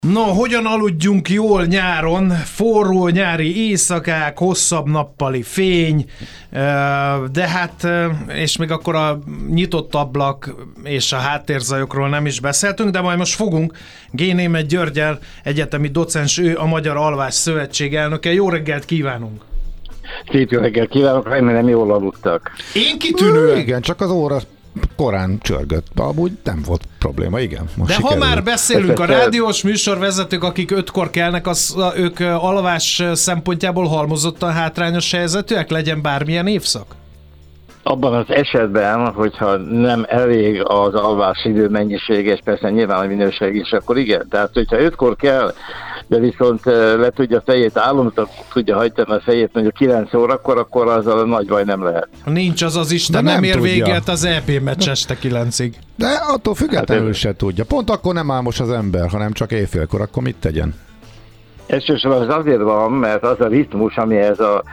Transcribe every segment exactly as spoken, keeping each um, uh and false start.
No, hogyan aludjunk jól nyáron? Forró nyári éjszakák, hosszabb nappali fény, de hát, és még akkor a nyitott ablak és a háttérzajokról nem is beszéltünk, de majd most fogunk. G. Németh Györggyel, egyetemi docens, ő a Magyar Alvás Szövetség elnöke. Jó reggelt kívánunk! Szép jó reggelt kívánok, remélem jól aludtak. Én kitűnően! Igen, csak az óra korán csörgött. Amúgy nem volt probléma, igen. Most De sikerül. ha már beszélünk, a rádiós műsorvezetők, akik ötkor kelnek, az, ők alvás szempontjából halmozottan hátrányos helyzetűek, legyen bármilyen évszak? Abban az esetben, hogyha nem elég az alvás idő mennyisége, és persze nyilván a minőség is, akkor igen. Tehát, hogyha ötkor kell, de viszont le tudja a fejét, álomra tudja hajtani a fejét mondjuk kilenc órakor, akkor azzal a nagy baj nem lehet. Nincs az az Isten, nem, nem ér tudja. Véget az é pé meccs este kilencig. De attól függetlenül hát, se tudja. Pont akkor nem álmos az ember, hanem csak éjfélkor, akkor mit tegyen? Elsősorban az azért van, mert az a ritmus, ami ez a,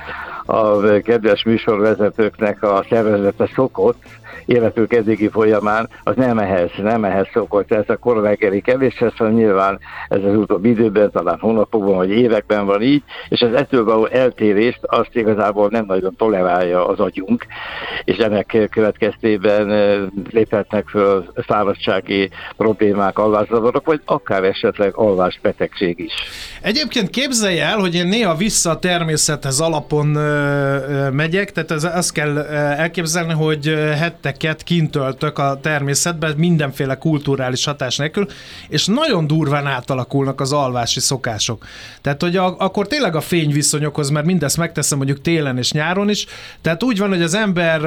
a kedves műsorvezetőknek a szervezete szokott, életük eddigi folyamán, az nem ehhez, nem ehhez szokott. Ez a kora reggeli kevéshez, szóval nyilván ez az utóbbi időben, talán hónapokban vagy években van így, és az ettől való eltérést azt igazából nem nagyon tolerálja az agyunk, és ennek következtében léphetnek föl fáradtsági problémák, alvászavarok, vagy akár esetleg alvásbetegség is. Egyébként képzelj el, hogy én néha vissza a természethez alapon ö, ö, megyek, tehát ez, azt kell elképzelni, hogy heteket kint töltök a természetben, mindenféle kulturális hatás nélkül, és nagyon durván átalakulnak az alvási szokások. Tehát, hogy a, akkor tényleg a fényviszonyokhoz, mert mindezt megteszem mondjuk télen és nyáron is, tehát úgy van, hogy az ember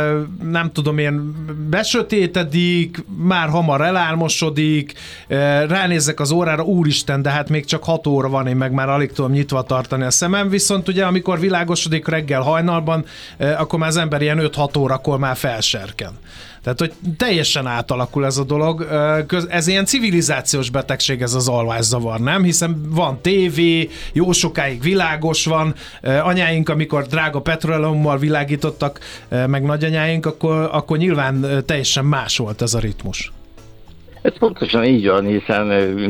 nem tudom én, besötétedik, már hamar elálmosodik, ránézek az órára, úristen, de hát még csak hat óra van, én meg már alig tudom nyitva tartani a szemem, viszont ugye amikor világosodik reggel hajnalban, akkor már az ember ilyen öt-hat órakor már felserken. Tehát, hogy teljesen átalakul ez a dolog. Ez ilyen civilizációs betegség, ez az alvászavar, nem? Hiszen van tévé, jó sokáig világos van. Anyáink, amikor drága petróleummal világítottak, meg nagyanyáink, akkor, akkor nyilván teljesen más volt ez a ritmus. Ez pontosan így van, hiszen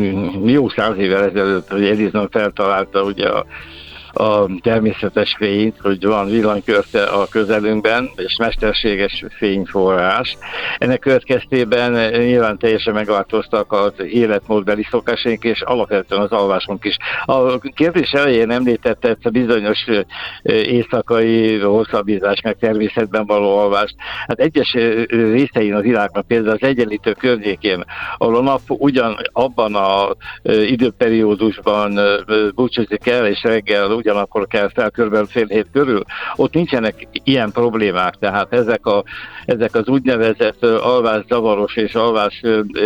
jó száz évvel ezelőtt, hogy Edison feltalálta ugye a a természetes fényt, hogy van villanykörte a közelünkben, és mesterséges fényforrás. Ennek következtében nyilván teljesen megváltoztak az életmódbeli szokásaink, és alapvetően az alvásunk is. A kérdés elején említette ezt a bizonyos éjszakai hosszabbítás, meg természetben való alvást. Hát egyes részein a világnak, például az Egyenlítő környékén, ahol a nap ugyan abban az időperiódusban búcsúzik el, és reggel ugyanakkor kell fel körülbelül fél hét körül, ott nincsenek ilyen problémák, tehát ezek, a, ezek az úgynevezett alvászavaros és alvás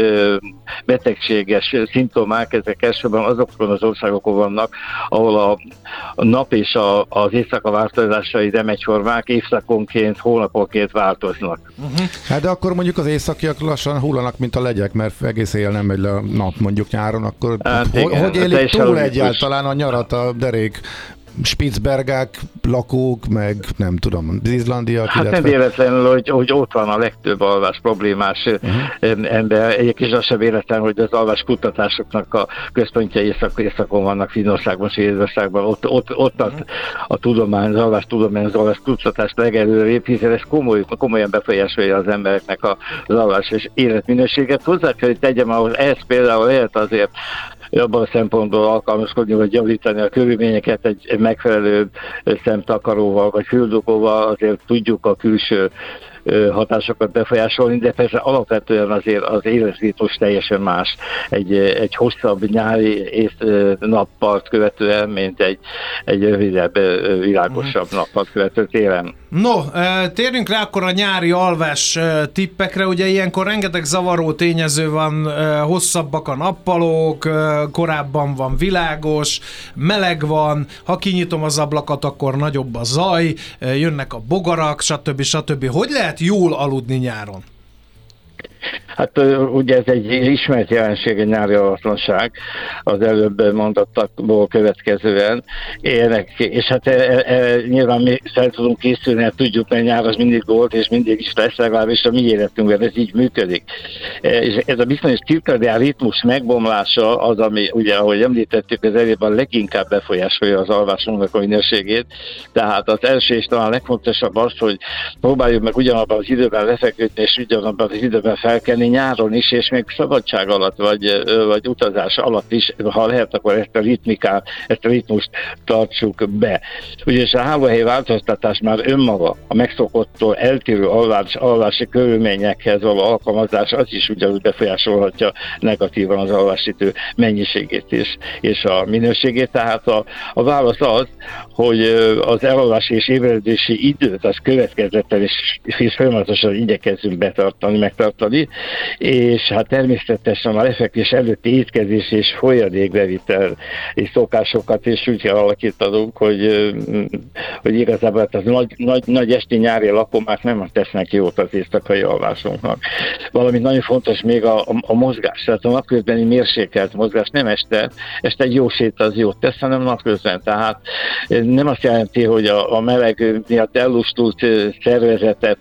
betegséges szimptomák, ezek elsősorban azokon az országokon vannak, ahol a, a nap és a, az éjszaka változásai nem egyformák, évszakonként, hónaponként változnak. Uh-huh. Hát de akkor mondjuk az északiak lassan hullanak, mint a legyek, mert egész éjjel nem megy le a nap mondjuk nyáron, akkor hát hogy, igen, hogy élik túl egyáltalán a nyarat a derék Spitzbergák, lakók, meg nem tudom, az izlandiak. Hát illetve... nem véletlenül, hogy, hogy ott van a legtöbb alvás problémás uh-huh. ember. Egyébként az sem véletlen, hogy az alvás kutatásoknak a központja észak, északon vannak, Finnországban, Svédországban, ott, ott, ott uh-huh. a, a tudomány, az alvás tudomány, az alvás kutatás legelőrébb, hiszen ez komoly, komolyan befolyásolja az embereknek az alvás és életminőséget. Hozzá kell, hogy tegyem, ahhoz ez például lehet azért abban a szempontból alkalmazkodni, vagy javítani a körülményeket egy megfelelő szemtakaróval, vagy füldugóval, azért tudjuk a külső hatásokat befolyásolni, de persze alapvetően azért az életritmus teljesen más egy, egy hosszabb nyári ész, nappalt követően, mint egy, egy rövidebb, világosabb nappalt követő télen. No, térjünk rá akkor a nyári alvás tippekre, ugye ilyenkor rengeteg zavaró tényező van, hosszabbak a nappalok, korábban van világos, meleg van, ha kinyitom az ablakat, akkor nagyobb a zaj, jönnek a bogarak, stb. stb. Hogy lehet jól aludni nyáron? Hát ugye ez egy ismert jelenség, egy nyári alvatlanság az előbb mondottakból következően. Ének, és hát e, e, nyilván mi fel tudunk készülni, hát tudjuk, mert nyár az mindig volt, és mindig is lesz, legalábbis a mi életünkben ez így működik. E, és ez a bizonyos cirkadián ritmus megbomlása az, ami ugye, ahogy említettük, az előbb leginkább befolyásolja az alvásunknak a minőségét. Tehát az első és talán legfontosabb az, hogy próbáljuk meg ugyanabban az időben lefeküdni, és ugyanabban az időben felkelni nyáron is, és még szabadság alatt, vagy, vagy utazás alatt is, ha lehet, akkor ezt a ritmikát, ezt a ritmust tartsuk be. Ugyanis a hálóhely változtatás már önmaga, a megszokottól eltérő alvás, alvási körülményekhez való alkalmazás, az is ugyanúgy befolyásolhatja negatívan az alvásidő mennyiségét is, és a minőségét. Tehát a, a válasz az, hogy az elalvási és ébredési időt az következettel és, és folyamatosan igyekezzünk betartani, megtartani, és hát természetesen a lefekvés előtti étkezés és folyadékbevitel és szokásokat is úgy kell alakítanunk, hogy, hogy igazából az nagy, nagy, nagy esti nyári lakomák nem tesznek jót az éjszakai alvásunknak. Valamint nagyon fontos még a, a, a mozgás, tehát a napközbeni mérsékelt mozgás, nem este, este egy jó sét az jót tesz, hanem napközben, tehát nem azt jelenti, hogy a, a meleg miatt ellustult szervezetet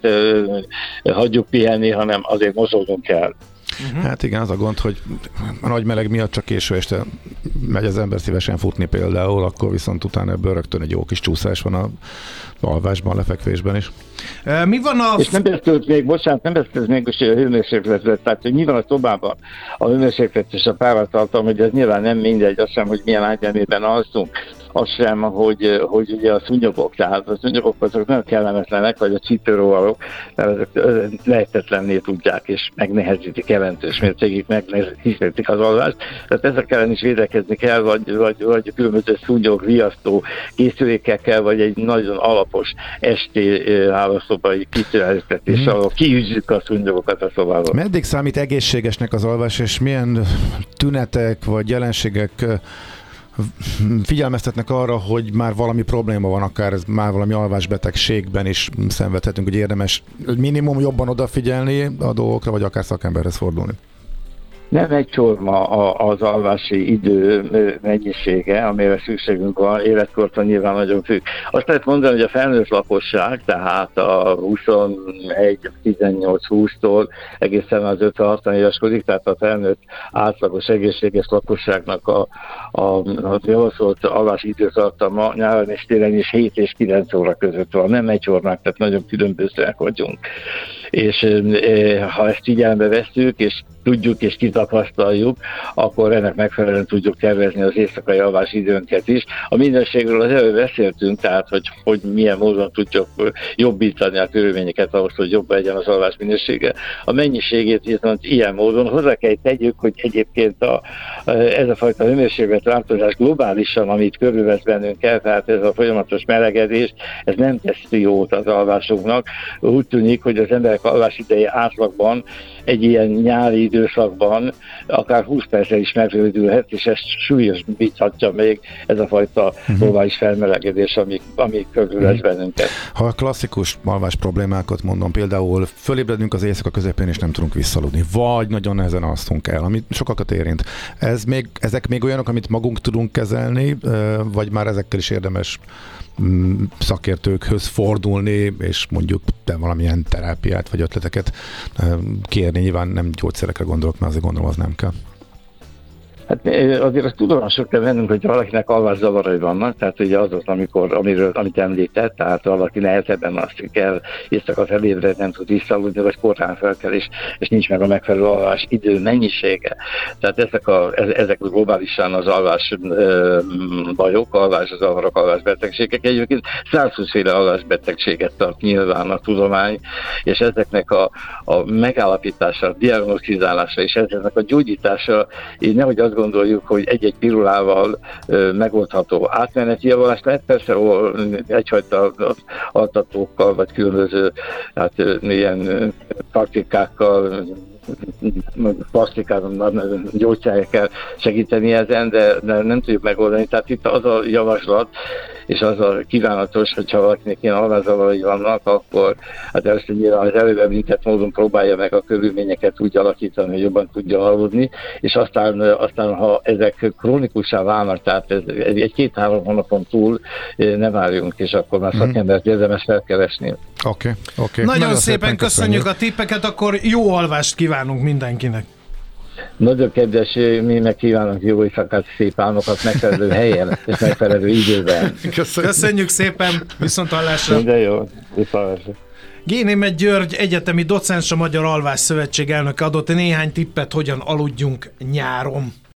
hagyjuk pihenni, hanem azért mozognunk kell. Uh-huh. Hát igen, az a gond, hogy a nagy meleg miatt csak késő este megy az ember szívesen futni például, akkor viszont utána ebből rögtön egy jó kis csúszás van a alvásban, a lefekvésben is. E, mi van a... És nem beszélt még, bocsánat, nem beszélt még most a hőmérsékletről, tehát hogy mi van a szobában, a hőmérséklet és a páratartalom, hogy ez nyilván nem mindegy, azt sem, hogy milyen ágynemében alszunk, az sem, hogy, hogy ugye a szúnyogok, tehát a szúnyogok azok nem kellemetlenek, vagy a csípőrovarok, mert azok lehetetlenné tudják, és megnehezítik jelentős mértékig, megnehezítik az alvást. Tehát ezek ellen is védekezni kell, vagy, vagy, vagy különböző szúnyog, riasztó készülékekkel, vagy egy nagyon alapos esti hálószobai kiszéleztetés, ahol kiűzzük a szúnyogokat a szobából. Meddig számít egészségesnek az alvás, és milyen tünetek vagy jelenségek figyelmeztetnek arra, hogy már valami probléma van, akár ez már valami alvásbetegségben is szenvedhetünk, hogy érdemes minimum jobban odafigyelni a dolgokra, vagy akár szakemberhez fordulni? Nem egyforma az alvási idő mennyisége, amire szükségünk van, életkortól nyilván nagyon függ. Azt lehet mondani, hogy a felnőtt lakosság, tehát a huszonegy tizennyolc húsztól egészen az ötven-hatvan éveskodik, tehát a felnőtt átlagos egészséges lakosságnak a, a, a javasolt alvási időtartama nyáron és télen is hét és kilenc óra között van. Nem egyformák, tehát nagyon különbözőek vagyunk. És e, ha ezt figyelembe vesszük, és tudjuk és kitapasztaljuk, akkor ennek megfelelően tudjuk tervezni az éjszakai alvás időnket is. A minőségről az előbb beszéltünk, tehát hogy, hogy milyen módon tudjuk jobbítani a körülményeket ahhoz, hogy jobb legyen az alvás minősége. A mennyiségét viszont ilyen módon hozzá kell tegyük, hogy egyébként a, ez a fajta hőmérséklet változás globálisan, amit körülvesz bennünket, tehát ez a folyamatos melegedés, ez nem tesz jót az alvásunknak. Úgy tűnik, hogy az emberek alvás ideje átlagban egy ilyen nyári időszakban akár húsz perccel is megrövidülhet, és ezt súlyosbíthatja még ez a fajta globális uh-huh. felmelegedés, ami, ami körülvesz uh-huh. bennünket. Ha a klasszikus alvás problémákat mondom, például fölébredünk az éjszaka közepén, és nem tudunk visszaludni, vagy nagyon nehezen alszunk el, amit sokakat érint. Ez még, ezek még olyanok, amit magunk tudunk kezelni, vagy már ezekkel is érdemes szakértőkhöz fordulni, és mondjuk te valamilyen terápiát vagy ötleteket kérni. Nyilván nem gyógyszerekre gondolok, mert azért gondolom, az nem kell. Hát azért azt tudomások kell vennünk, hogy valakinek alvászavarai vannak, tehát ugye az az, amikor, amiről, amit említett, tehát valaki nehezebben alszik el, éjszaka felébred, nem tud visszaludni, vagy korán felkel, és, és nincs meg a megfelelő alvás idő mennyisége. Tehát ezek, a, ezek globálisan az alvás ö, bajok, alvászavarok, alvásbetegségek. Egyébként százhúszféle alvásbetegséget tart nyilván a tudomány, és ezeknek a, a megállapítása, a diagnosztizálása és ezeknek a gyógyítása, így nehogy az gondoljuk, hogy egy-egy pirulával ö, megoldható. Átmeneti javulás lehet, persze ó, egyfajta altatókkal, vagy különböző hát, ö, ilyen praktikákkal, plastikában, gyógyszerekkel segíteni ezen, de, de nem tudjuk megoldani. Tehát itt az a javaslat, és az a kívánatos, hogyha valakinek ilyen alvázavarai vannak, akkor hát először nyilván az előbb említett módon próbálja meg a körülményeket úgy alakítani, hogy jobban tudja aludni, és aztán, aztán ha ezek krónikussá válnak, tehát ez, egy-két-három hónapon túl ne várjunk, és akkor már szakembert érdemes felkeresni. Oké, okay, oké. Okay. Nagyon, Nagyon szépen, szépen köszönjük, köszönjük a tippeket, akkor jó alvást kívánunk mindenkinek. Nagyon kedves, mi meg kívánunk jó éjszakát, szép álmokat megfelelő helyen és megfelelő időben. Köszönjük, köszönjük szépen, viszont hallásra. Minden jó, viszont G. György egyetemi docens, a Magyar Alvás Szövetség elnöke adott néhány tippet, hogyan aludjunk nyáron.